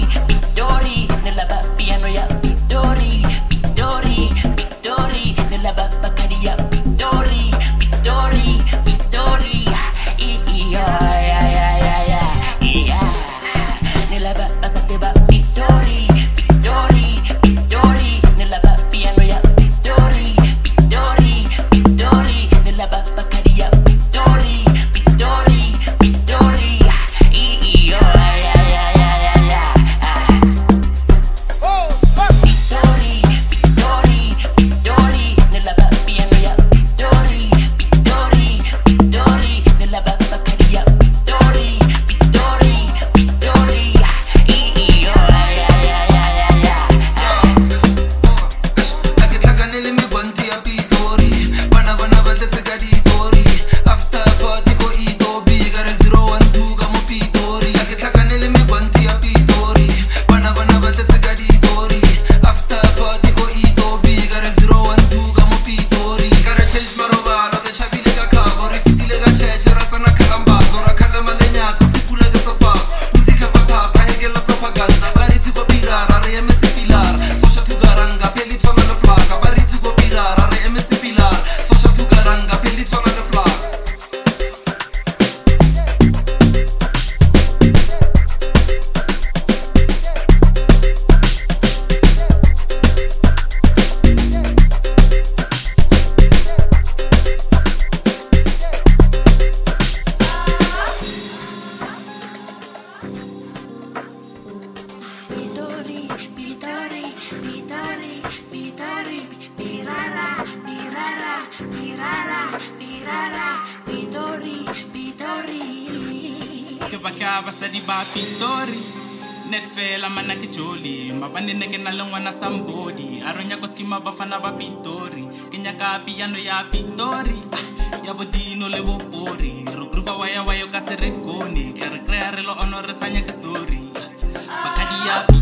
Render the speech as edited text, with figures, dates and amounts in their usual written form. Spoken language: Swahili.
Pittori, nella piano ya Pittori, Pittori, Pittori, nella Bacaria Pittori, Pittori, Pittori, nella Basateba Pittori, Pittori, Pittori, nella piano ya Pittori, Pittori, Pittori, nella Bacaria Pittori, Pittori, Pittori, Che bacava sa di ba Pittori net fela mana ke joli mabanene ke na lengwana sambodi aronya ko skima bafana ba Pittori ke nyaka piano ya Pittori ya bodino le bopori ro grupa waya wayo ka serekoni ke re crea re lo honor sanya ke story bakadi ya